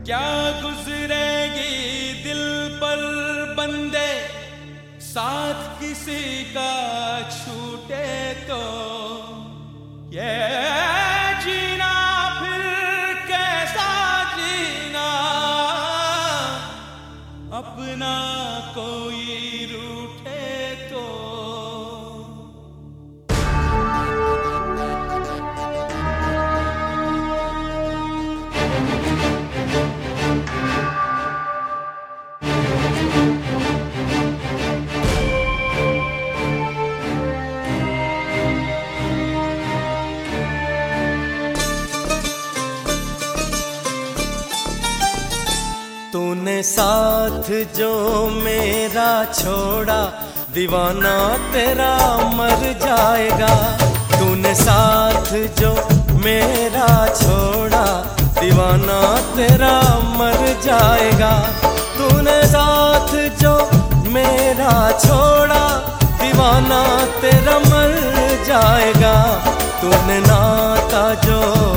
क्या गुजरेगी दिल पर बंदे, साथ किसी का छूटे तो ये जीना फिर कैसा जीना, अपना कोई रूठे तो। तूने साथ जो मेरा छोड़ा, दीवाना तेरा मर जाएगा। तूने साथ जो मेरा छोड़ा, दीवाना तेरा मर जाएगा। तूने साथ जो मेरा छोड़ा, दीवाना तेरा मर जाएगा। तूने नाता जो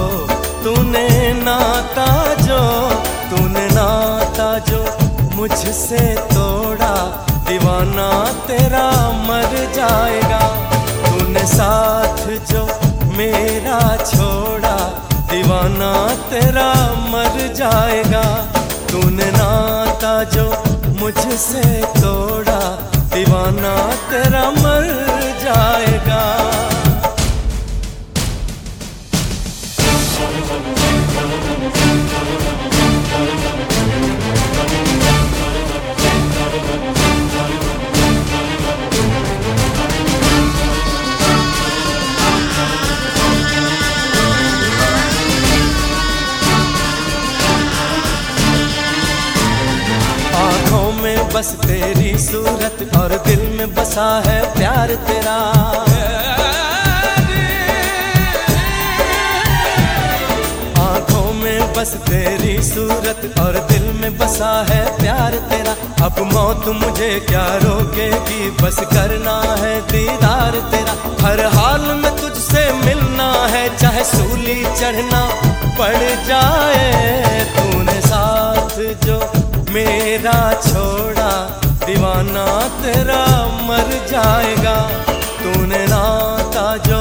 मुझसे तोड़ा, दीवाना तेरा मर जाएगा। तूने साथ जो मेरा छोड़ा, दीवाना तेरा मर जाएगा। तूने नाता जो मुझसे तोड़ा, दीवाना तेरा मर जाएगा। बस तेरी सूरत और दिल में बसा है प्यार तेरा। आँखों में बस तेरी सूरत और दिल में बसा है प्यार तेरा। अब मौत मुझे क्या रोकेगी, बस करना है दीदार तेरा। हर हाल में तुझसे मिलना है, चाहे सूली चढ़ना पड़ जाए। तूने साथ जो मेरा छोड़ा, दीवाना तेरा मर जाएगा। तूने नाता जो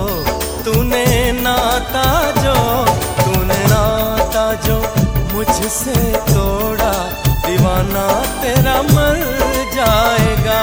मुझसे तोड़ा, दीवाना तेरा मर जाएगा।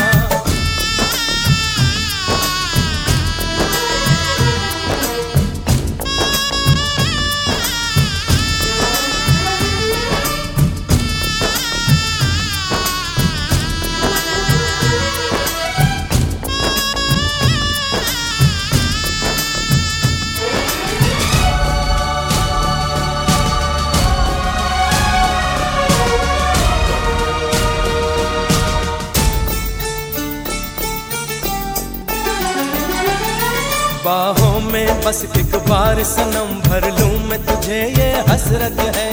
बाहों में बस एक बार सनम भर लूं मैं तुझे, ये हसरत है।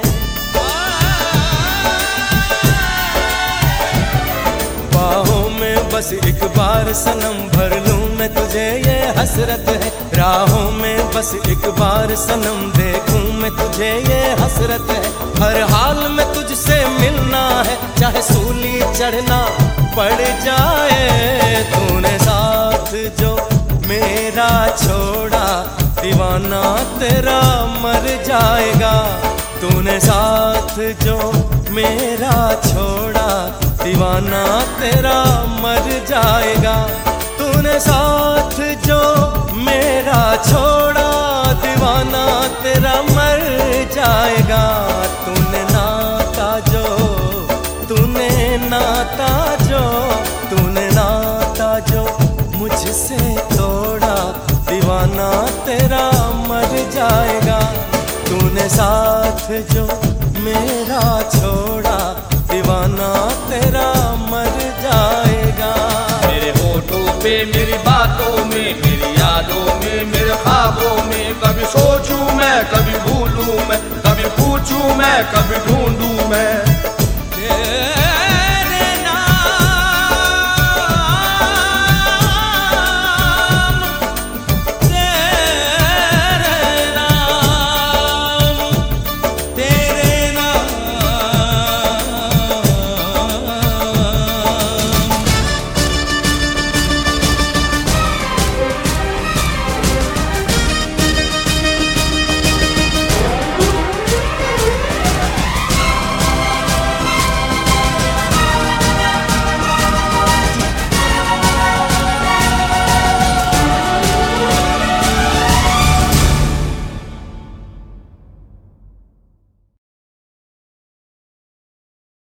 बाहों में बस एक बार सनम भर लूं मैं तुझे, ये हसरत है। राहों में बस एक बार सनम देखूं मैं तुझे, ये हसरत है। हर हाल में तुझसे मिलना है, चाहे सूली चढ़ना पड़ जाए। तूने साथ जो मेरा छोड़ा, दीवाना तेरा मर जाएगा। तूने साथ जो मेरा छोड़ा, दीवाना तेरा मर जाएगा। तूने साथ जो मेरा छोड़ा, दीवाना तेरा मर जाएगा। तूने नाता जो मुझसे तोड़ा, दीवाना तेरा मर जाएगा। तूने साथ जो मेरा छोड़ा, दीवाना तेरा मर जाएगा। मेरे होठों पे, मेरी बातों में, मेरी यादों में, मेरे ख्वाबों में, कभी सोचूं मैं, कभी भूलूं मैं, कभी पूछूं मैं, कभी ढूंढूं मैं।